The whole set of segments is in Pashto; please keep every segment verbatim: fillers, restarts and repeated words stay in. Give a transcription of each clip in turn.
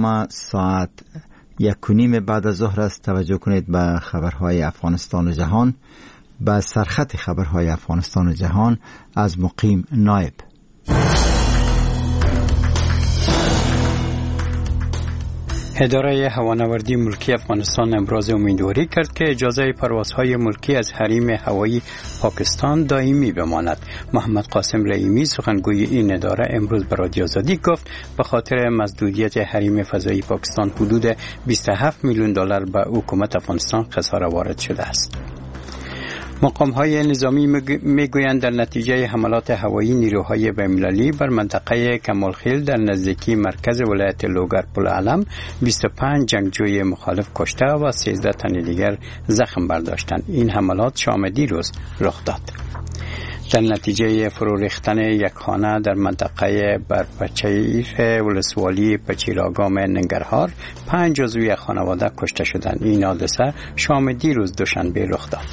برنامه ساعت یک و نیم بعد از ظهر است. توجه کنید به خبرهای افغانستان و جهان، به سرخط خبرهای افغانستان و جهان از مقیم نایب. اداره هوانوردی ملکی افغانستان امروز امیدواری کرد که اجازه پروازهای ملکی از حریم هوایی پاکستان دائمی بماند. محمد قاسم رحیمی سخنگوی این اداره امروز به رادیو آزادی گفت به خاطر محدودیت حریم فضایی پاکستان حدود بیست و هفت میلیون دلار به حکومت افغانستان خساره وارد شده است. مقام‌های نظامی میگویند در نتیجه حملات هوایی نیروهای بین‌المللی بر منطقه کمالخیل در نزدیکی مرکز ولایت لوگر پلعلم بیست و پنج جنگجوی مخالف کشته و سیزده تن دیگر زخم برداشتند. این حملات شام دیروز رخ داد. در نتیجه فرو ریختن یک خانه در منطقه برپچیر ولسوالی پچیراگام ننگرهار پنج عضو یک خانواده کشته شدند. این حادثه شام دیروز دوشنبه رخ داد.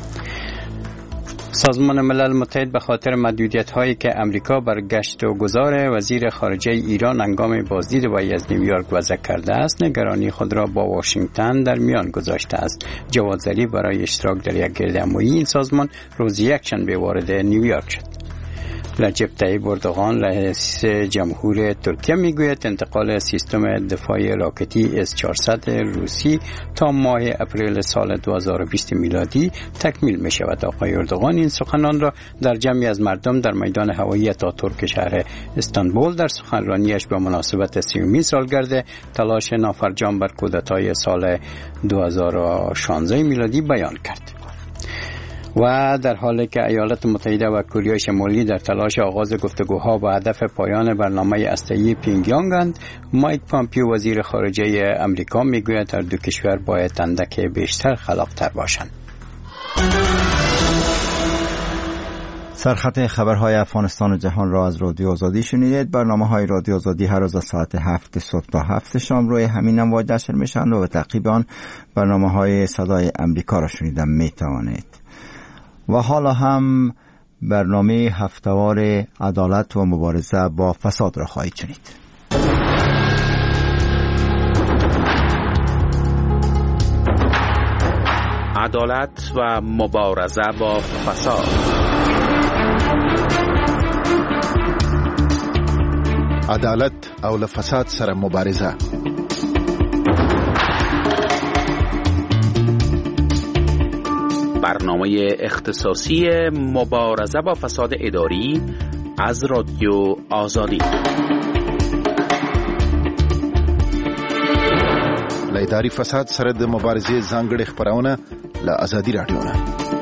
سازمان ملل متحد به خاطر محدودیت هایی که امریکا بر گشت و گذار وزیر خارجه ایران هنگام بازدید وی از نیویورک وضع کرده است، نگرانی خود را با واشنگتن در میان گذاشته است. جواد ظریف برای اشتراک در یک گردهمایی این سازمان روز یکشنبه وارد نیویورک شد. رجب طیب اردوغان رئیس جمهور ترکیه میگوید انتقال سیستم دفاع راکتی اس چهارصد روسی تا ماه اپریل سال دو هزار و بیست میلادی تکمیل می شود. آقای اردوغان این سخنان را در جمعی از مردم در میدان هوایی آتاتورک شهر استانبول در سخنرانیش به مناسبت سیومین سالگرد تلاش نافرجام بر کودتای سال دو هزار و شانزده میلادی بیان کرد. و در حالی که ایالات متحده و کره شمالی در تلاش آغاز گفتگوها با هدف پایان برنامه هسته‌ای پیونگیانگند، مایک پامپیو وزیر خارجه امریکا میگوید هر دو کشور باید اندک بیشتر خلاق‌تر باشند. سرخط خبرهای افغانستان و جهان را از رادیو آزادی شنیدید. برنامه‌های رادیو آزادی هر روز از ساعت هفت صبح تا هفت شام روی همین امواج نشر میشن و به تعقیب آن برنامه‌های صدای امریکا را شنیدن میتوانید. و حالا هم برنامه هفته‌وار عدالت و مبارزه با فساد را خواهید شنید. عدالت و مبارزه با فساد. عدالت او له فساد سره مبارزه. برنامه اختصاصی مبارزه با فساد اداری از رادیو آزادی. له اداري فساد سره د مبارزې ځانګړې خبرونه له آزادي رادیو نه.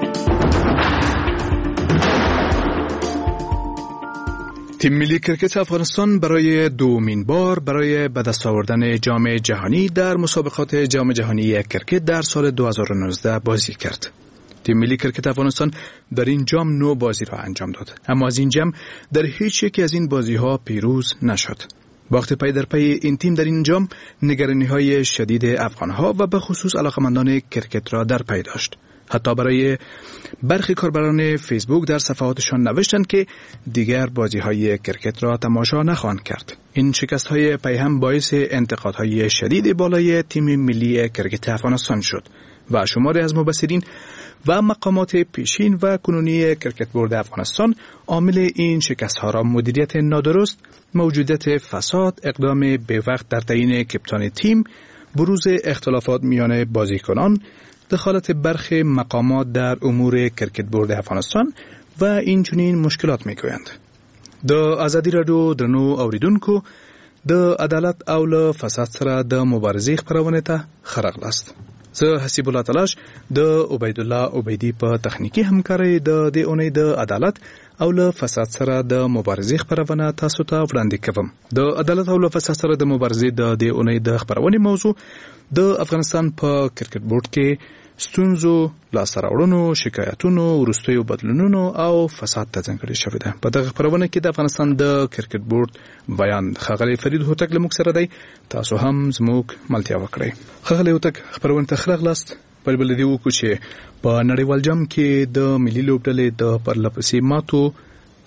تیم ملی کرکت افغانستان برای دومین بار برای به دست آوردن جام جهانی در مسابقات جام جهانی کرکت در سال دو هزار و نوزده بازی کرد. تیم ملی کرکت افغانستان در این جام نو بازی را انجام داد، اما از این جام در هیچ یک از این بازی ها پیروز نشد. وقت پی در پی این تیم در این جام نگرانی های شدید افغان ها و به خصوص علاقمندان کرکت را در پی داشت. حتی برای برخی کاربران فیسبوک در صفحاتشان نوشتند که دیگر بازی های کرکت را تماشا نخواهند کرد. این شکست های پی هم باعث انتقادهای شدید بالای تیم ملی کرکت افغانستان شد و شماری از مبصرین و مقامات پیشین و کنونی کرکت بورد افغانستان عامل این شکست ها را مدیریت نادرست، موجودیت فساد، اقدام به وقت در تعیین کپتان تیم، بروز اختلافات میان بازیکنان، دخالت برخی مقامات در امور کرکت بورد افغانستان و این چنین مشکلات میگویند. د آزادی رادیو درنو اوریدونکو د عدالت او له فساد سره د مبارزې خبرونه ته خرغلاست. زه حسیب الله تلاش د عبید الله عبیدی په تخنیکی همکارۍ د دې اونۍ د عدالت او له فساد سره د مبارزې خبرونه تاسو ته وړاندې کوم. د عدالت او له فساد سره د مبارزې د دې اونۍ د خبرونې موضوع د افغانستان په کرکټ بورډ کې ستونزو، لاسته راوړنو، شکایتونو، وروستیو بدلونونو او فساد ته ځانګړې شوې ده. په دغه خبرونه کې د افغانستان د کرکټ بورډ بیان ښاغلی فرید هوتک له موږ سره دی. تاسو هم زموږ ملتیا وکړئ. ښاغلی هوتک، خبرونه ته ښه راغلاست. بل بل دې وکړو چې په نړیوال جام کې د ملي لوبډلې د پرلهپسې ماتو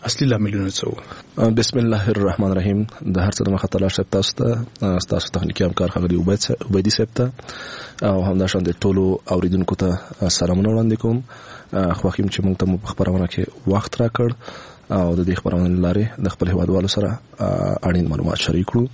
اصلي لاملونه څه؟ بسم الله الرحمن الرحیم. د هر څه مخه تعالی شپ تاسو ته تاسو تخنیکی همکار خغلی عبیدی صاحب ته او همداشان د ټولو اوریدونکو ته سلامونه وړاندې کوم. خوښیم چې موږ ته په خبرونه کې وخت راکړ او د دې خبرونې لارې د خپل هیوادوالو سره اړین معلومات شریک کړو.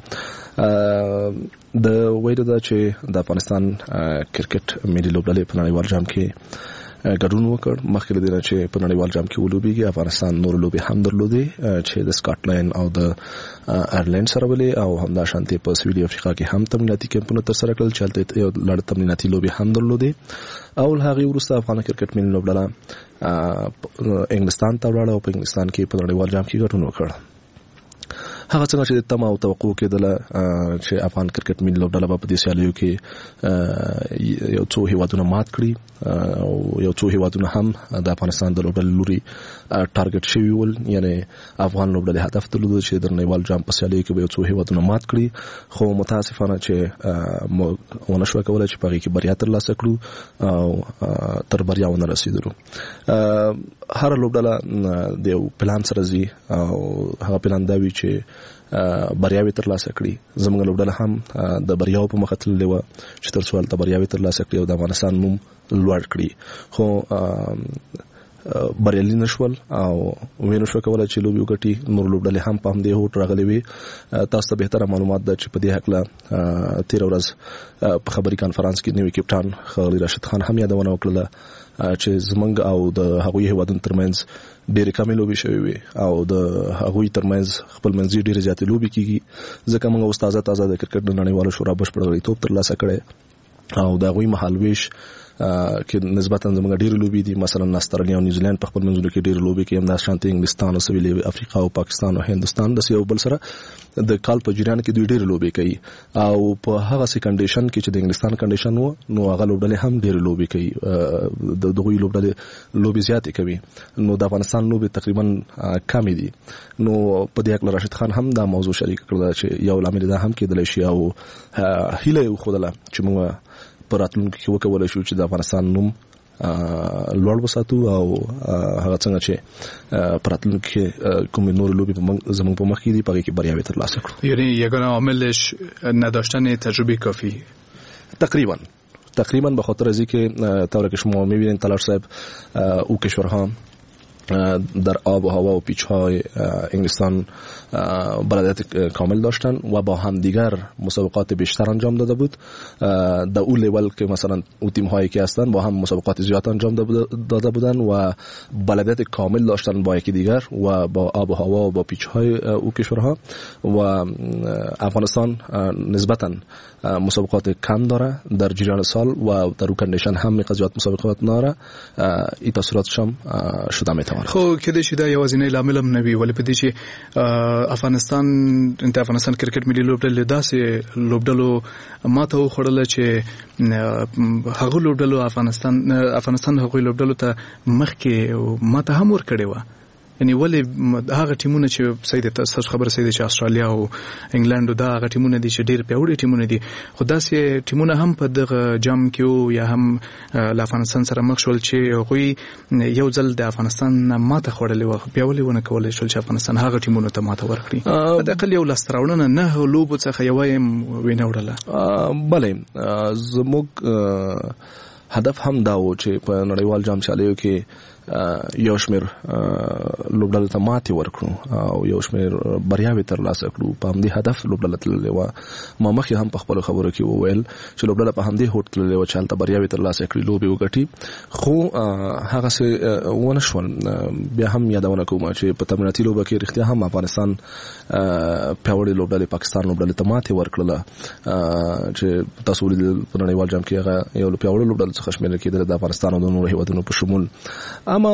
د ویره دا چې د افغانستان کرکټ ملي لوبډلې په نړیوال جام کې ګډون وکړ. مخکې له دې نه چې په نړیوال جام کې ولوبېږي افغانستان نور لوبې هم درلودې چې د سکاټلند او د آیرلند سره ولې او همداشانتي په سویلي افریقا کې هم تمریناتي کمپونه ترسره کړل چې هلته یو لړ تمریناتي لوبې هم درلودې. او له هغې وروسته افغان کرکټ ملي لوبډله انګلستان ته ولاړه او په انګلستان کې په نړیوال جام کې ګډون وکړ. هغه څنګه چې تمه او توقع کېدله چې افغان کرکټ ملي لوبډله به په دې سیالیو کې یو څو هیوادونه مات کړي او یو څو هیوادونه هم د افغانستان د لوبډلې لوري ټارګټ شوي ول، یعنی افغان لوبډلې هدف درلود چې د نړیوال جام په سیالیو کې به یو څو هیوادونه مات کړي، خو متاسفانه چې ونه شو کولای چې په هغې کې بریا ترلاسه کړو او تر بریا ونه رسېدلو. هر لوبډله د یو پلان سره ځي او هغه پلان دا وي چې بریاوي ترلاسه کړي. زموږ لوبډله هم د بریاو په مخه تللې وه چې تر څو هلته بریاوي ترلاسه کړي او د افغانستان نوم لوړ کړي، خو بریالي نه شول او وینو شو کولای چې لوبې وګټي. نور لوبډلې هم په همدې هوټ راغلې وي. تاسو ته بهتره معلومات ده چې په دې هکله تېره ورځ په خبري کانفرانس کې نوي کپټان ښاغلي راشد خان هم یادونه وکړله چې زمونږ او د هغوی هیوادونو ترمنځ ډېرې کمې لوبې شوې وي او د هغوی ترمنځ خپل منځي ډېرې زیاتې لوبې کېږي، ځکه موږ اوس تازه تازه د کرکټ د نړیوالو شورا بشپړ غړیتوب ترلاسه کړی او د هغوی مهالویش کې نسبتا زموږ ډېرې لوبې دي. مثلا استرالیا او نیوزیلند په خپل منځونو کې ډېرې لوبې کوي، همداشانتې انګلستان او سویلي افریقا او پاکستان او هندوستان داسې یو بل سره د کال په جریان کې دوی ډېرې لوبې کوي او په هغه سي کنډیشن کې چې د انګلستان کنډیشن و نو هغه لوبډلې هم ډېرې لوبې کوي، د دغوی لوبډلې لوبې زیاتې کوي، نو د افغانستان لوبې تقریبا کمې دي. نو په دې هکله راشد خان هم دا موضوع شریک کړله چې یو لامل دا هم کېدلی شي او هیله یې وښودله چې موږ په راتلونکي کې وکولی شو چې د افغانستان نوم لوړ وساتو او هغه څنګه چې په راتلونکي کې کومې نورې لوبې زموږ په مخ کې دي په هغې کې بریاوې ترلاسه کړو. یعنی یگانه عاملش نداشتن تجربه کافی تقریبا تقریبا به خاطر از اینکه طوری که شما می‌بینید طلال صاحب او کشورها در آب و هوا و پیچ‌های انگلستان بلدیت کامل داشتن و با هم دیگر مسابقات بیشتر انجام داده بود. در اون لیول که مثلا او تیم‌هایی که هستن با هم مسابقات زیاد انجام داده بودن و بلدیت کامل داشتن با یکی دیگر و با آب و هوا و با پیچ‌های او کشورها. و افغانستان نسبتاً مسابقات کم داره در جریان سال و در اون کندیشن هم قضیات مسابقات ناره، این په صورتش هم شده میتونه. خو کله چې دا یوازینی لامل هم نه وي، ولې په دې چې افغانستان د افغانستان کرکټ ملي لوبډلې داسې لوبډلو ماته وخوړله چې هغه لوبډلو افغانستان افغانستان هغه لوبډلو ته مخکې ماته هم ورکړې وه. یعنی ولې هغه ټیمونه چې سید تاسو خبره سید چې استرالیا او انګلند دا هغه ټیمونه دي چې ډېر پیاوړي ټیمونه دي، خو داسې ټیمونه هم په دغه جام کې یا هم له افغانستان سره مخ شول چې هغوی یو ځل د افغانستان ماته خوړلې وه، بیا ولې ونه کولی شول چې افغانستان هغه ټیمونو ته ماته ورکړي؟ حداقل یو لاسته راوړنه نه لوبو څخه یوه یې وینه وړله. بلې زموږ هدف هم دا و چې په نړیوال جام سیالیو کې یو شمېر لوبډلو ته ماتې ورکړو او یو شمېر بریاوې ترلاسه کړو. په همدې هدف لوبډله تللې وه. ما مخکې هم په خپلو خبرو کې وویل چې لوبډله په همدې هوډ تللې وه چې هلته بریاوې ترلاسه کړي، لوبې وګټي، خو هغسې ونه شول. بیا هم یادونه کوم چې په تمریناتي لوبه کې رښتیا هم افغانستان پیاوړې لوبډلې پاکستان لوبډلې ته ماتې ورکړله چې تاسو ولیدل په نړیوال جام کې هغه یو له پیاوړو لوبډلو څخه شمېرل کېدله د افغانستان او د نورو هېوادونو په شمول. اما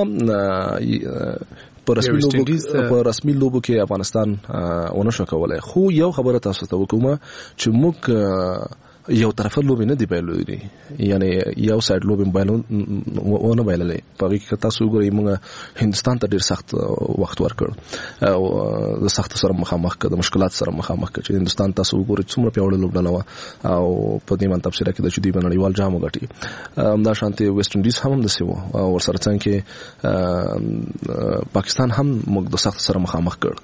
په رسمي لوبو په رسمي لوبو کې افغانستان ونه شو کولای. خو یو خبره تاسو ته وکوم چې موږ یو طرفه لوبې نه دی بایلودي، یعنی یو سایډ لوبې بایلون ونه بایللې. په هغه کې تاسو وګورئ موږ هندستان ته ډیر سخت وخت ورکړ او د سخت سره مخامخ کړ، د مشکلات سره مخامخ کړ. چې هندستان تاسو وګورئ څومره پیاوړی لوبډله و او په دې منطقه سره کې د چدي بنړیوال جام وګټي. همدا شانتي ویسټ انډیز هم د سیو او ورسره څنګه کې پاکستان هم موږ د سخت سره مخامخ کړ.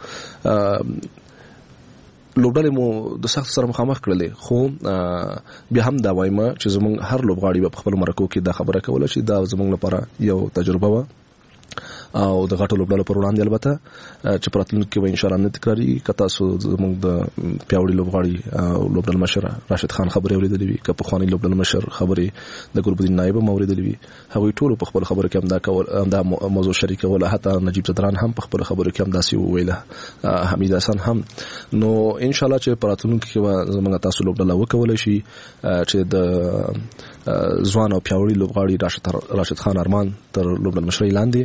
لوبډلې مو د سخت سره مخامخ کړلې، خو بیا هم دا وایم چې زموږ هر لوبغاړي په خپل مرکو کې دا خبره کوله چې دا زموږ لپاره یو تجربه و او د غټو لوبډلو پر وړاندې البته چې پراتلونکي کې ان شاء الله نه تکراري. کته سو زموږ د پیاوړي لوبغاړي او لوبډل مشر راشد خان خبرې اوریدلې وي، که په خواني لوبډل مشر خبرې د ګروپ الدین نایب موریدلې وي، هغه ټول په خپل خبره کې هم دا کول دا موضوع شریک ولا حتی نجیب صدران هم په خپل خبره کې هم داسې ویله، حمید حسن هم. نو ان شاء الله چې پراتلونکي کې زموږ تاسو لوبډل وکول شي چې د ځوان او پیاوړي لوبغاړي راشد راشد خان ارمان تر لوبډل مشر لاندې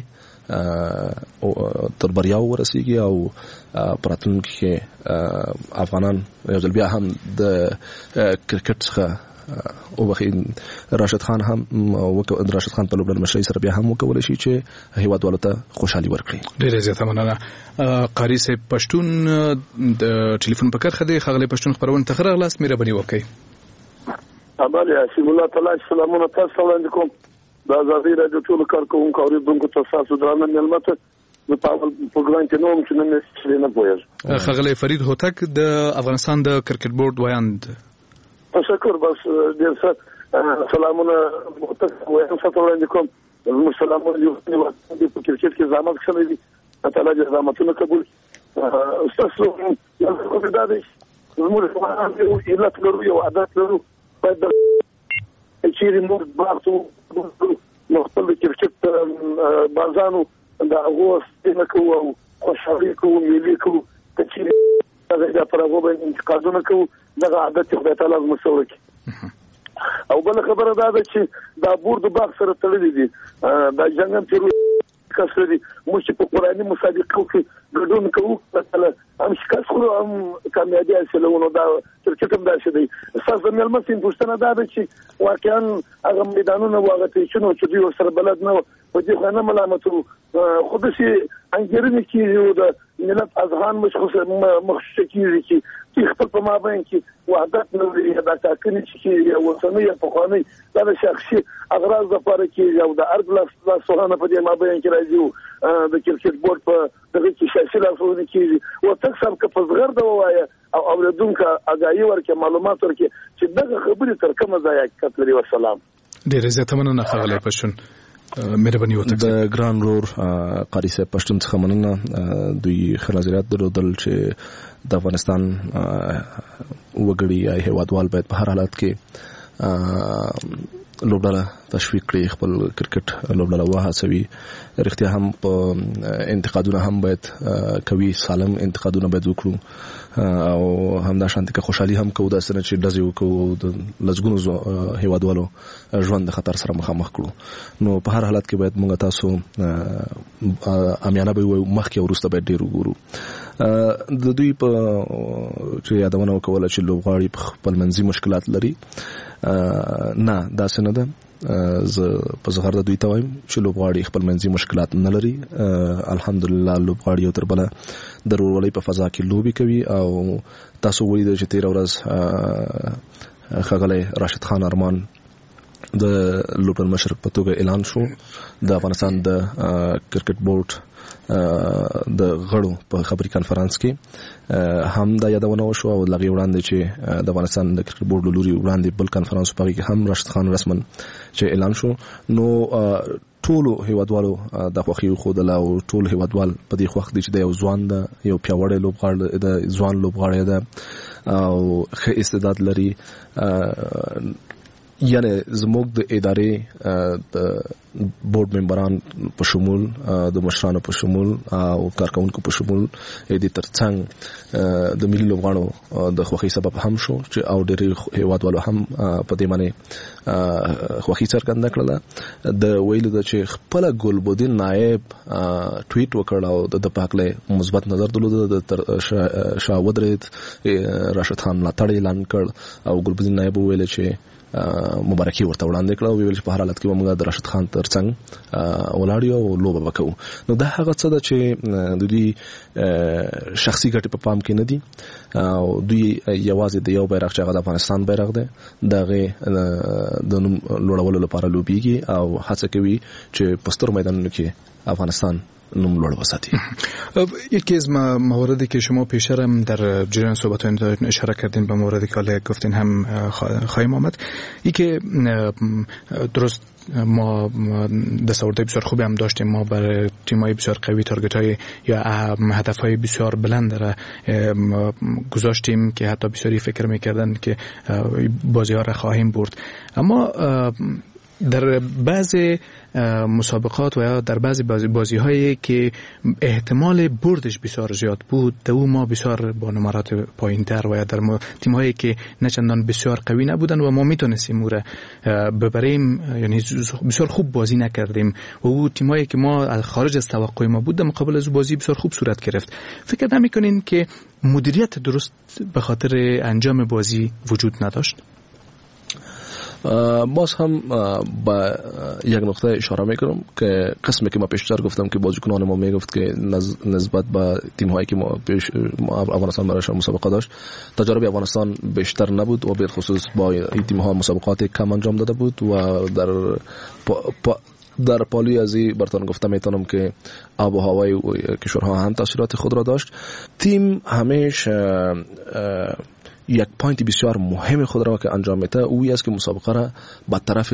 او تر بریاو ورسیږي او پراتلونکي کې افغانان یو ځل بیا هم د کرکټ څخه او بخین راشد خان هم وکړ راشد خان په لوبډل مشرۍ سره بیا هم وکول شي چې هیوادوالو ته خوشحالي ورکړي. ډیره زیاته مننه. قاری صاحب پښتون د ټلیفون په کرخه دی خغلی پښتون خبرونه تخره غلاس مهرباني وکړئ. ابل اسیم الله تعالی سلامونه تاسو وړاندې کوم. دا ازادي راډیو ټول کارکونکو اوریدونکو ته تاسو درانه ملمت د پاول پروګرام کې نوم چې نن یې نه پوهیږ. خغلی فرید هوتک د افغانستان د کرکټ بورډ وایاند. تشکر. بس ډیر ښه سلامونه هوتک وایم تاسو وړاندې کوم. سلامونه یو په کرکټ کې زحمت کړی دي، تعالی دې زحمتونه قبول. تاسو یو څه دا دي زموږ یو علت لرو، یو عادت لرو، باید چې موږ باغتو نو خپل کرکټ بازانو دا غوښتنه نه کوو، خوشحالي کوو، ملي کوو، چې دا پر هغه باندې انتقادونه کوو. دغه عادت خدای تعالی مسوي کړي. او بل خبره دا ده چې دا بورډ باغ سره تړلې دي، دا جنګم چې کسر دي موږ په قرآني مسابقو کې ګډون کوو، مثلا هم شکست خورو هم کامیابي حاصلوو. دا کرکټ هم داسې دی. اساس د ملمسین پوښتنه دا ده چې واقعا هغه میدانونه واغه تېچنو چې دوی ورسره بلد نه و په دې خو نه ملامتو، خو داسې انګېرنې کېږي او د ملت اذهان مخصوصه کېږي چې چې خپل په مابین کې وحدت نه لري، دا ټاکنې چې کېږي اوسنۍ یا پخوانۍ دا د شخصي اغراض لپاره کېږي او د ارګ لاسوهنه په دې مابین کې راځي او د کرکټ بورډ په دغه کې سیاسي لاسوهنه کېږي. وتک سم که په زغرده ووایه او اوریدونکو اګاهي ورکړي، معلومات ورکړي چې دغه خبرې تر کومه ځای حقیقت لري. والسلام. ډېره زیاته مننه ښاغلی پښتون. مهرباني وکړئ. د ګران رور قاری صاحب پښتون څخه مننه. دوی ښه نظریات درلودل چې د افغانستان وګړي یا هیوادوال باید په هر حالت کې لوبډله تشویق کړي، خپل کرکټ لوبډله وهڅوي. رښتیا هم په انتقادونه هم باید کوي، سالم انتقادونه باید وکړو او همدا شانتي که خوشحالي هم کوو، داسې نه چې ډزې وکړو د لسګونو هیوادوالو ژوند د خطر سره مخامخ کړو. نو په هر حالت کې باید موږ تاسو امیانه به وایو، مخکې وروسته باید ډېر وګورو. د دوی په چې یادونه وکوله چې لوبغاړي په خپل منځي مشکلات لري، نه داسې نه ده. زه په زغرده دوی ته وایم چې لوبغاړي خپل منځي مشکلات نه لري. الحمدلله لوبغاړي یو تر بله د ورورولۍ په فضا کې لوبې کوي او تاسو ولیدل چې تېره ورځ ښاغلی راشد خان ارمان د لوبډل مشر په توګه اعلان شو. د افغانستان د کرکټ بورډ د غړو په خبري کانفرنس کې هم دا یادونه وشو او لږ وړاندې چې د افغانستان د کرکټ بورډ لوري وړاندې بل کانفرنس په کې هم راشد خان رسمن چې اعلان شو. نو ټول هیوادوالو د خوخي خو د لا ټول هیوادوال په دې خوخ دي چې د یو ځوان د یو پیاوړی لوبغاړی د ځوان لوبغاړی ده او ښه استعداد لري. یعنی زموږ د ادارې د بورډ ممبران په شمول د مشرانو په شمول او کارکونکو په شمول د ترڅنګ د ملي لوبغاړو د خوښۍ سبب هم شو چې او ډېر هیوادوالو هم په دې باندې خوښي څرګنده کړله. د ویلو د چې خپل ګلبدین نائب ټویټ وکړ او د پاکله مثبت نظر درلود د شاه ودرید راشد خان ملاتړ اعلان کړ او ګلبدین نائب ویل چې مبارکي ورته وړاندې کړه او ویل چې په هر حالت کې موږ د راشد خان ترڅنګ ولاړ یو لوبه وکړو. نو دا هغه څه ده چې د دوی شخصي ګټې په پام کې نه دي او دوی یوازې د یو بیرغ چې هغه د افغانستان بیرغ دی دغه د نوم لوړولو لپاره لوبېږي او هڅه کوي چې په سترو میدانونو کې افغانستان نوم لوړ وساتي. یکی از مواردی که شما پیشتر هم در جریان صحبت‌هایتون اشاره کردین به موردی که حالا گفتین هم خواهیم آمد، ای که درست ما دستاوردهای بسیار خوبی هم داشتیم، ما برای تیم‌های بسیار قوی تارگت‌های یا هدف‌های بسیار بلند را گذاشتیم که حتی بسیاری فکر می‌کردن که بازی‌ها را خواهیم برد. اما در بعضی مسابقات و یا در بعضی بازی بازی هایی که احتمال بردش بسیار زیاد بود، در او ما بسیار با نمرات پایین‌تر و یا در تیم هایی که نه چندان بسیار قوی نبودن و ما میتونستیم او را ببریم، یعنی بسیار خوب بازی نکردیم و او تیم هایی که ما خارج از توقع ما بود در مقابل از بازی بسیار خوب صورت گرفت. فکر نمی‌کنین که مدیریت درست به خاطر انجام بازی وجود نداشت؟ باز هم با یک نقطه اشاره میکنم که قسمی که ما پیشتر گفتم که بازیکنان ما میگفت که نسبت به تیم هایی که ما پیش افغانستان برایش مسابقه داشت تجربه افغانستان بیشتر نبود و به خصوص با این تیم ها مسابقات کم انجام داده بود و در پا پا در پالی ازی برتون گفتم میتونم که آب و هوای کشورها هم تاثیرات خود را داشت. تیم همیشه یک پوینت بسیار مهم خود را که انجام میده اوی است که مسابقه را به طرف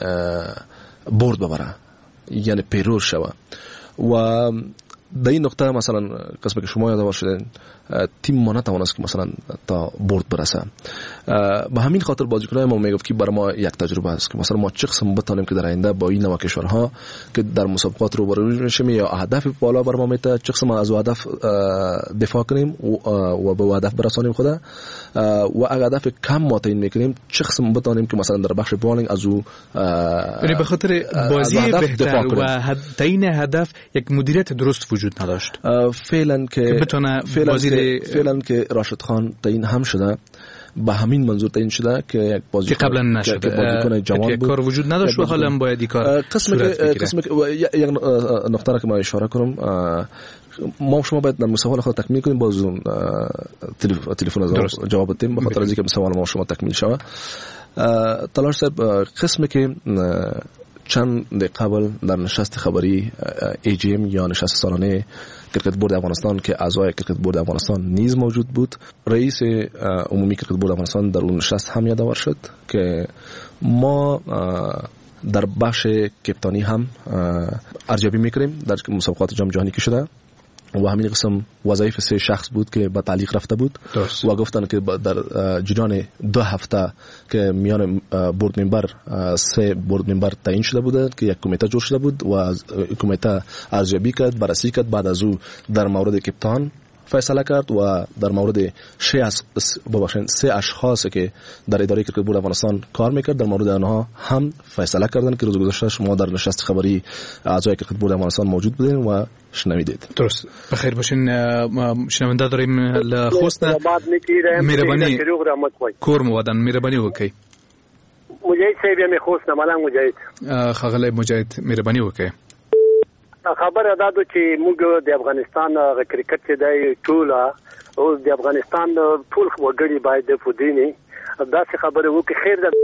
برد ببره، یعنی پیروز شوه. و در این نقطه مثلا قسمی که شما یاد باشید تیم ما نتوانست که مثلا تا برد برسه. به همین خاطر بازیکنان ما میگفت که برای ما یک تجربه است که مثلا ما چه قسم بتونیم که در آینده با این نوع کشورها که در مسابقات رو برنده میشیم یا هدف بالا بر ما میته چه قسم از هدف دفاع کنیم و به هدف برسانیم خدا و اگر هدف کم ما تعیین میکنیم چه قسم بتونیم که مثلا در بخش بالینگ از او یعنی به خاطر بازی بهتر و تعیین هدف یک مدیریت درست وجود نداشت. فعلا که بتونه بازی فعلا که راشد خان تعیین هم شده به همین منظور تعیین شده که یک بازیکن که قبلا نشده بازیکن جوان بود، کار وجود نداشت و حالا باید این کار قسم که قسم که یک نقطه را که من اشاره کنم، ما شما باید در سوال خود تکمیل کنیم باز تلفن از جواب بدیم به خاطر اینکه سوال ما شما تکمیل شود. تلاش صاحب قسم که چند قبل در نشست خبری ای جی ام یا نشست سالانه کرکت بورد افغانستان که اعضای کرکت بورد افغانستان نیز موجود بود، رئیس عمومی کرکت بورد افغانستان در اون نشست هم یادآور شد که ما در بخش کپتانی هم ارزیابی میکنیم در مسابقات جام جهانی که شده و همین قسم وظایف سه شخص بود که به تعلیق رفته بود درست. و گفتن که در جریان دو هفته که میان بورد ممبر سه بورد ممبر تعیین شده بود که یک کمیته جوش شده بود و کمیته ارزیابی کرد، بررسی کرد، بعد از او در مورد کپتان فیصله کرد و در مورد سه اشخاص که در اداره کرکت بورد افغانستان کار میکرد در مورد آنها هم فیصله کردن که روز گذشته شما در نشست خبری اعضای کرکت بورد افغانستان موجود بودین و شنویدید. درست. بخیر باشین. شنونده داریم لخوست مهربانی کور موادن مهربانی وکي مجاهد صاحب یې خوست نه ملنګ مجاهد خغله مجاهد مهربانی وکي. خبر ادا ده چې موږ د افغانستان کرکټ چې دی ټول او د افغانستان ټول وګړي باید په دیني دا څه خبره وکړي خیر د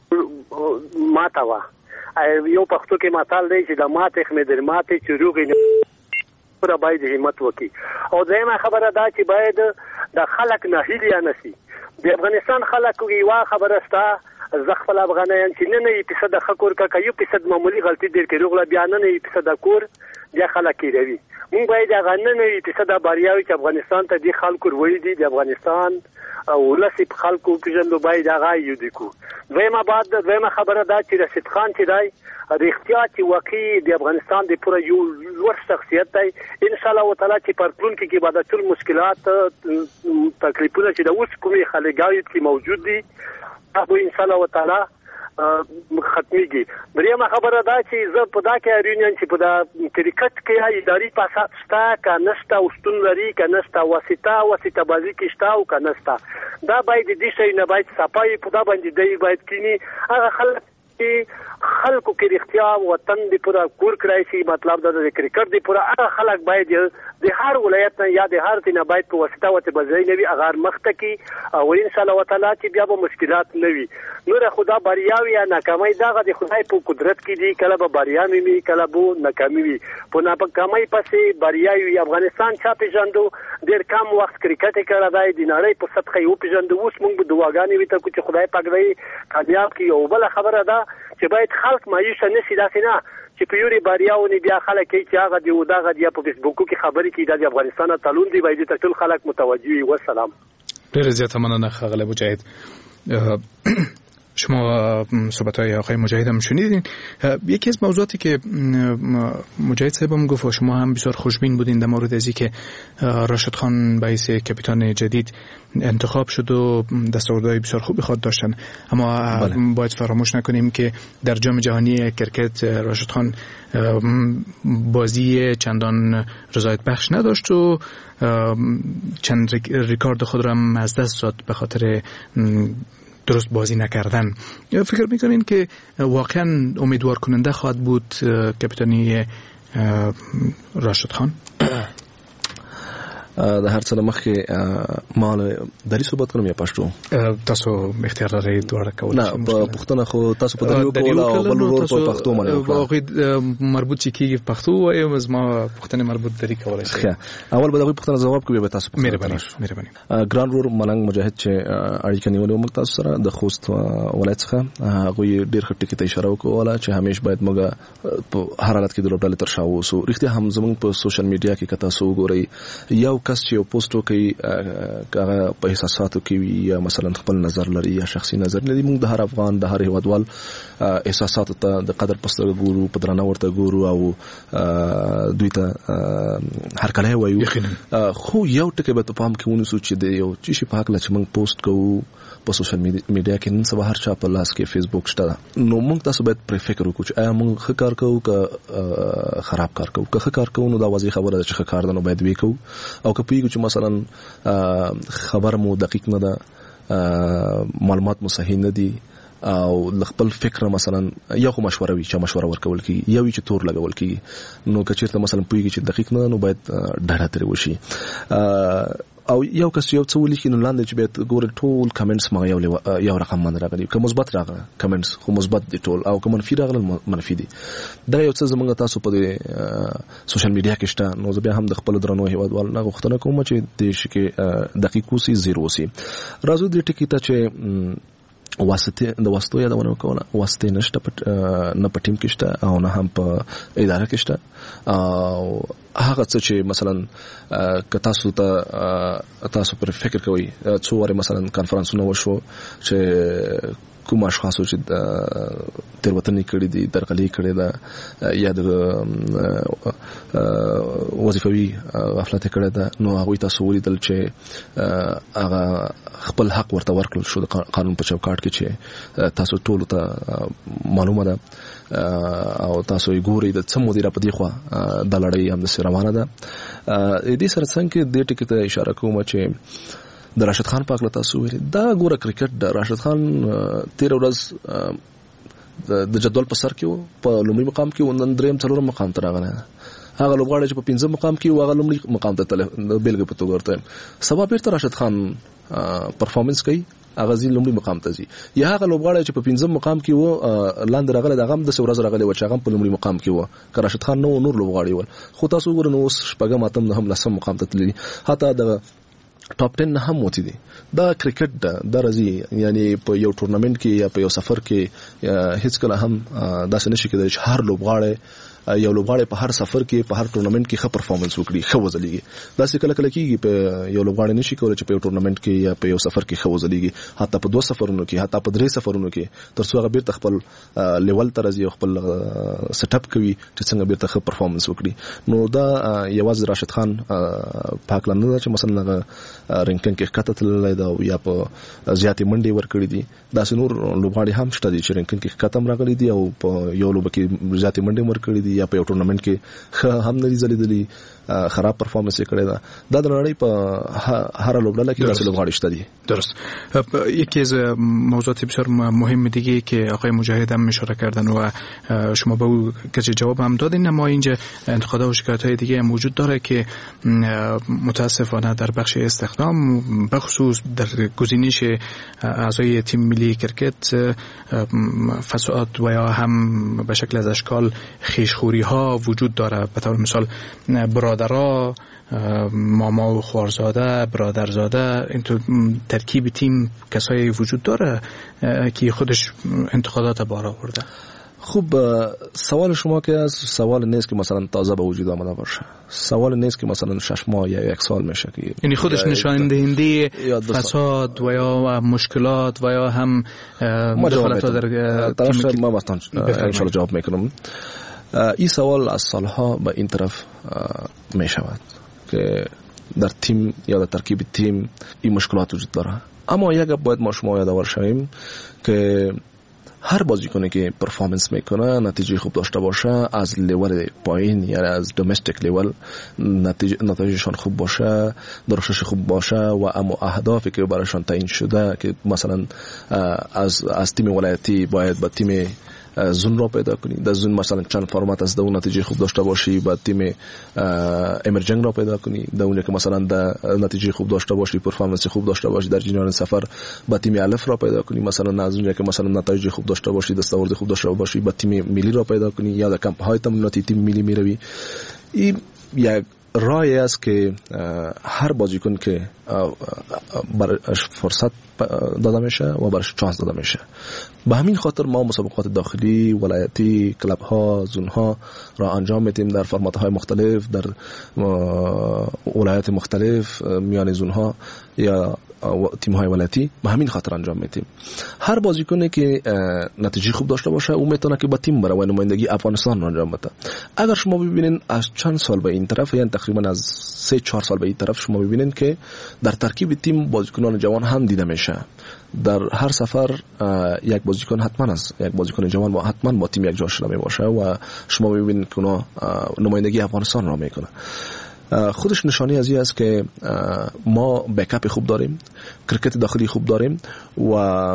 ماته وا یو پښتو کې ماتال دی چې د ماته خمدر ماته چې روغې نه پر باید همت وکړي او دغه خبره دا چې باید د خلک نه هیلیا نسی د افغانستان خلک یو خبره ستا زخفل افغانان چې نه نه فیصد خکور کا یو فیصد معمولی غلطی ډیر کې روغله بیان نه فیصد کور د خلک کیږي مونږ باید هغه نه نه فیصد باریاوي چې افغانستان ته د خلکو وړي دي د افغانستان او لسی خلکو پیژندو باید هغه یو دي کو دویمه بعد دویمه خبره دا چې رشید خان چې دی رښتیا چې واقعي د افغانستان د پوره یو لوړ شخصیت دی. ان شاء الله تعالی چې پر پلونکي کې به د ټول مشکلات تکلیفونه چې د اوس کومې خلګاوي کې موجود دي هغه ان شاء الله تعالی ختميږي. دریمه خبره دا چې زه په دا کې اړین چې په دا کرکټ کې اداري فساد شته کا نشته او شتون لري کا نشته واسطه واسطه بازی کې شته او کا نشته. دا باید د دې شي نه باید صفای په دا باندې دی باید کینی هغه خلک چې خلکو کې اختیا وطن دی پورا کور کړای شي مطلب دا د کرکټ دی پورا هغه خلک باید د هر ولایت نه یا د هر دینه باید په واسطه وته بځای نوي اغار مخته کی او ان شاء الله تعالی چې بیا به مشکلات نوي نور خدا بریاوي یا ناکامي دغه د خدای په قدرت کې دی کله به بریا مې کله به ناکامي وي په ناکامي پسې بریاوي افغانستان چا پیژندو ډیر کم وخت کرکټ کړه دای د نړۍ په سطح یو پیژندو اوس موږ به دعاګانې وي ته چې خدای پاک دې کامیاب کړي. او بل خبره ده چې باید خلک مایوس نشي داسې نه چې په یوري باریاونه بیا خلک چې هغه دی او دغه دی په فیسبوک کې خبرې کوي د افغانستان تلون دی باید ټول خلک متوجه وي. والسلام. ډیر زیات مننه خغله مجاهد. شما صحبت‌های آقای مجاهد هم شنیدین. یکی از موضوعاتی که مجاهد صاحب هم گفت و شما هم بسیار خوشبین بودین در مورد از اینکه راشد خان به حیث کاپیتان جدید انتخاب شد و دستاوردهای بسیار خوبی خود داشتن، اما بله. باید فراموش نکنیم که در جام جهانی کرکت راشد خان بازی چندان رضایت بخش نداشت و چند ریکارد خود را هم از دست داد به خاطر درست بازی نکردن. فکر میکنین که واقعا امیدوار کننده خواهد بود کاپیتانی راشد خان؟ د هر څه مخکې ما دری صحبت کوم یا پښتو تاسو اختیار لرئ دوړه کول؟ نه په پښتون خو تاسو په دریو کول او بل ورو په پښتو باندې واقعي مربوط چې کیږي پښتو وایم از ما پښتنه مربوط دری کولای شي. اول به دغه پښتنه جواب کوي به تاسو مهرباني مهرباني. ګران رور ملنګ مجاهد چې اړیکه نیولې موږ تاسو سره د خوست ولایت څخه هغه ډیر خټ کې ته اشاره وکوله چې همیش باید موږ په هر حالت کې د لوبډلې تر شا ووسو. رښتیا هم زموږ په سوشل میډیا کې کته سو ګوري یو کس چې یو پوسټ کوي هغه په احساساتو کې وي یا مثلا خپل نظر لري یا شخصي نظر لري، موږ د هر افغان د هر هیوادوال احساساتو ته د قدر پستر ګورو په درنه ورته ګورو او دوی ته هر کله وایو. خو یو ټکی به په پام کې ونیسو چې د یو چی شي په حق لا چې موږ پوسټ کوو په سوشل میډیا کې نن سبا هر چا په لاس کې فیسبوک شته، نو موږ تاسو باید پر فکر وکړو چې آیا موږ ښه کار کوو که خراب کار کوو. که ښه کار کوو نو دا واضح خبره ده چې ښه کار ده نو باید وکړو، او که پوهیږو چې مثلا خبر مو دقیق نه ده، معلومات مو صحیح نه دي او خپل فکر مثلا یو خو مشوره وي چې مشوره ورکول کی یو چې تور لګول کی، نو کچېرته مثلا پوهیږي چې دقیق نه نو باید ډاډه ترې وشي. او یو کس یو څه ولیکي نو لاندې چې به ګور ټول کمنټس ما یو یو رقم باندې راغلي، که مثبت راغله کمنټس خو مثبت دي ټول، او که منفي راغله منفي دي. دا یو څه زمونږ تاسو په سوشل میډیا کې شته، نو زه بیا هم د خپل درنو هیوادوال نه غوښتنه کوم چې د شي دقیق اوسي زیرو اوسي. راځو دې ټکی ته چې واسطه د واسطو یادونه کوله، واسطه نشته نه په ټیم کې شته او نه هم په اداره کې شته. او هغه څه چې مثلا که تاسو ته تاسو پر فکر کوئ څو واره مثلا کانفرنسونه وشو چې کوم اشخاص چې تیروتنې کړې دي درغلي کړې ده یا د وظیفوي غفلت کړې ده، نو هغه تاسو ولیدل چې هغه خپل حق ورته ورکړل شو د قانون په چوکاټ کې چې تاسو ټول ته معلومه ده او تاسو یې ګورئ د څه مدیره په دی خو د لړۍ هم د روانه ده. دې سره څنګه د ټکی ته اشاره کوم چې د راشد خان پاک له تاسو ویل دا ګوره کرکټ د راشد خان تیر ورځ د جدول په سر کې وو، په لومړي مقام کې ونن دریم څلورم مقام ته راغلی، هغه لوبغاړی چې په پنځم مقام کې هغه لومړي مقام ته تل بیلګه په توګه ورته سبا بیرته راشد خان پرفارمنس کوي هغه ځین لومړي مقام ته ځي، یا هغه لوبغاړی چې په پنځم مقام کې وو لاندې راغلی دغه هم د ورځ راغلی و چې هغه په لومړي مقام کې وو، که راشد خان نو نور لوبغاړي ول. خو تاسو وګورئ نو اوس شپږم اتم هم لسم مقام ته تللی، حتی د ټاپ ټن نه هم وتی دي. دا کرکټ ده د راځي، یعنی په یو ټورنمنت کې یا په یو سفر کې هیڅ کله هم داسې نشي کېدای چې هر لوبغاړی یو لوبغاړی په هر سفر کې په هر ټورنمنت کې ښه پرفارمنس وکړي ښه وځلېږي. داسې کله کله کېږي په یو لوبغاړی نشي کولی چې په یو ټورنمنت کې یا په یو سفر کې ښه وځلېږي، حتی په دوه سفرونو کې حتی په درې سفرونو کې تر څو هغه بیرته خپل لیول ته راځي او خپل سیټ اپ کوي چې څنګه بیرته ښه پرفارمنس وکړي. نو دا یوازې راشد خان پاک لنده ده چې مثلا هغه رینکینګ کې ښکته تللی ده یا په زیاتې منډې ورکړي دي. داسې نور لوبغاړي هم شته دي چې رینکینګ کې ښکته هم راغلي دي او په یو لوبه کې زیاتې منډې ورکړي دي یا په یو ټورنمنت کې ښه هم نه دي ځلېدلي، خراب پرفارمنس یې کړی ده. دا د نړۍ په هر لوبډله کې داسې لوبغاړي شته دي. درست. یکی از موضوعات بسیار مهم دیگه که آقای مجاهد هم اشاره کردن و شما به او کسی جواب هم دادین، اما اینجا انتقادات و شکایت‌های دیگه هم وجود داره که متاسفانه در بخش استخدام بخصوص در گزینش اعضای تیم ملی کرکت فساد و یا هم به شکل از اشکال خیشخوری ها وجود داره. به طور مثال برادرها، ماما و خوارزاده، برادرزاده، این تو ترکیب تیم کسایی وجود داره که خودش انتقادات بار آورده. خوب، سوال شما که از سوال نیست که مثلا تازه به وجود آمده باشه، سوال نیست که مثلا شش ماه یا یک سال میشه که یعنی خودش نشان دهنده فساد و یا مشکلات و یا هم مداخلات در تیم. ما مثلا ان شاء الله جواب میکنم. این سوال از سالها به این طرف می شود که در تیم یا در ترکیب تیم این مشکلات وجود داره، اما یک باید ما شما یادآور شویم که هر بازیکنی که پرفارمنس میکنه نتیجه خوب داشته باشه، از لیول پایین یا از دومستیک لیول نتیجه نتایجشان خوب باشه، درخشش خوب باشه و اما اهدافی که برایشان تعیین شده که مثلا از از تیم ولایتی باید به تیم زون را پیدا کنی، در زون مثلا چند فرمت از اون نتیجه خوب داشته باشی، بعد تیم امرجنگ را پیدا کنی، در اونجا که مثلا در نتیجه خوب داشته باشی، پرفارمنس خوب داشته باشی، در جریان سفر با تیم الف را پیدا کنی، مثلا از اونجا که مثلا نتایج خوب داشته باشی، دستاورد خوب داشته باشی، با تیم ملی را پیدا کنی یا در کمپ های تمریناتی تیم ملی میروی. این یک راهی است که هر بازیکن که برش فرصت داده میشه و برش چانس داده میشه. به همین خاطر ما مسابقات داخلی، ولایتی، کلاب ها، زون ها را انجام میدیم در فرمات های مختلف، در ولایت مختلف، میان زون ها یا تیم های ولایتی. به همین خاطر انجام میدیم. هر بازیکنی که نتیجه خوب داشته باشه او میتونه که با تیم بره و نمایندگی افغانستان را انجام بده. اگر شما ببینین از چند سال به این طرف، یعنی تقریبا از سه چهار سال به این طرف، شما ببینین که در ترکیب تیم بازیکنان جوان هم دیده میشه. در هر سفر یک بازیکن حتما است، یک بازیکن جوان با حتما با تیم یک جا شده می باشه و شما ببینید که اونا نمایندگی افغانستان را میکنه. خودش نشانی از این است که ما بکاپ خوب داریم، کرکت داخلی خوب داریم و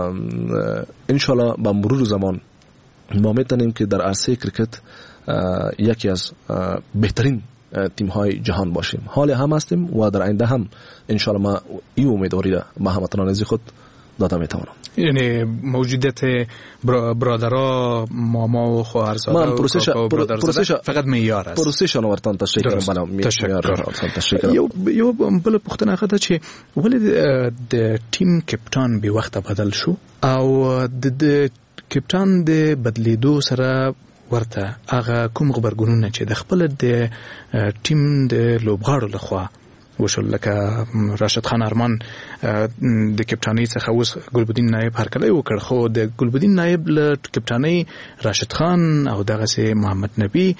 ان شاء الله با مرور زمان ما میتونیم که در عرصه کرکت یکی از بهترین تیم های جهان باشیم. حال هم هستیم و در آینده هم ان شاء الله ما این امیدواری را به هموطنان از خود داده میتونم. یعنی موجودیت برادرها، ماما و خواهرزاده و کاکا و برادرزاده فقط معیار است. پروسشون ورتان تشکر بالا معیار تشکر. یو بل پختنه خدا چې ولې د ټیم کپټان به وخت بدل شو او د کپټان د بدلیدو سره ورته هغه کوم خبرګونونه چې د خپل د ټیم د لوبغاړو لخوا وشول، لکه راشد خان ارمان د کپټانۍ څخه اوس ګلبدین نایب هرکلی وکړ، خو د ګلبدین نایب له کپټانۍ راشد خان او دغسې محمد نبی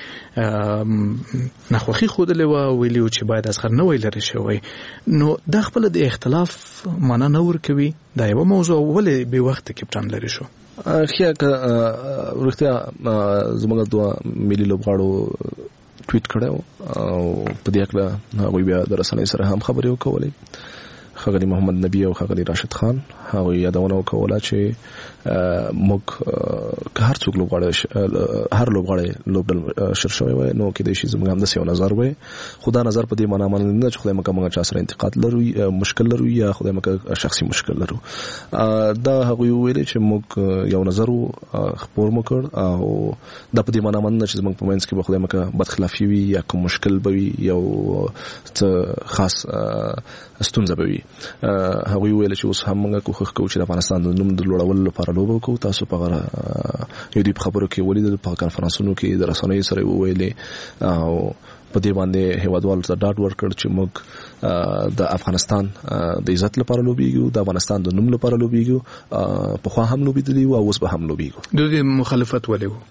ناخوښي ښودلې وه، ویلي و چې باید اصغر نوی لرې شوی. نو دا خپله د اختلاف معنا نه ورکوي؟ دا یوه موضوع ولې بې وخته کپټان لرې شو؟ ښه که رښتیا زموږ دوه ملي لوبغاړو ټویټ کړو او په دې اړه هغوی بیا د رسنۍ سره هم خبرې وکولې. ښاغلي محمد نبی او ښاغلي راشد خان هغوی یادونه وکوله چې موږ که هر څوک لوبغاړی هر لوبغاړی لوبډل شر شوی وای نو کېدای شي زموږ همداسې یو نظر وای، خو دا نظر په دې معنا باندې نه چې خدای مکه موږ چا سره انتقاد لرو مشکل لرو یا خدای مکه شخصي مشکل لرو. دا هغوی ویلې چې موږ یو نظر خپور مو کړ او دا په دې معنا باندې چې زموږ په منځ کې به خدای مکه بدخلافي وي یا کوم مشکل به وي، یو څه خاص ستونزه به وي. هغه ویل چې اوس هم موږ کوښښ کوو چې د افغانستان د نوم د لوړولو لپاره لوبه وکړو. تاسو په غره یو دی خبرو کې ولیدل په کانفرنسونو کې د رسنیو سره ویلې او په دې باندې هیوادوالو ته ډاډ ورکړ چې موږ د افغانستان د عزت لپاره لوبېږو، د افغانستان د نوم لپاره لوبېږو. په خوا هم لوبېدلی او اوس به هم لوبېږو. د دې مخالفت ولې وو؟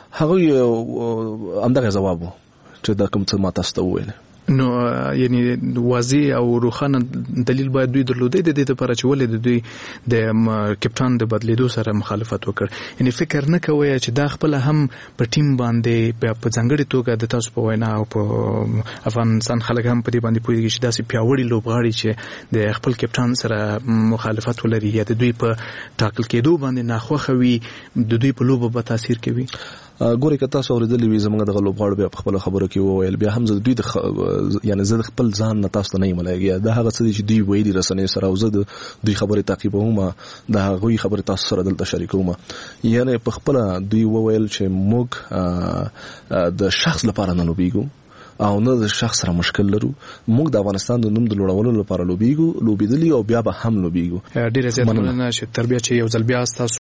هغه همدغه ځواب وو چې دا کوم څه ما تاسو ته وویل. نو یعنی واضح او روښانه دلیل باید دوی درلودي د دې لپاره چې ولې د دوی د کپټان د بدلیدو سره مخالفت وکړ. یعنی فکر نه کوي چې دا خپل هم په ټیم باندې په ځانګړي توګه د تاسو په وینا او په افغانستان خلک هم په دې باندې پوهیږي چې داسې پیاوړي لوبغاړي چې د خپل کپټان سره مخالفت ولري یا د دوی په ټاکل کېدو باندې ناخوښه وي، د دوی په لوبو به تاثیر کوي. ګوري که تاسو اوریدلې وي زموږ د لوبغاړو بیا په خپل خبرو کې وویل، بیا هم زه دوی د یعنی زه خپل ځان نه تاسو نه یم لګیا دا هغه څه چې دوی ویلي رسنۍ سره او زه د دوی خبرې تعقیبوم، دا هغه خبرې تاسو سره دلته شریکوم. یعنی په خپل دوی وویل چې موږ د شخص لپاره نه لوبېږو او نه د شخص سره مشکل لرو، موږ د افغانستان د نوم د لوړولو لپاره لوبېږو، لوبېدلی او بیا به هم لوبېږو. ډېر زیات مننه چې تربیه چې یو ځل بیا تاسو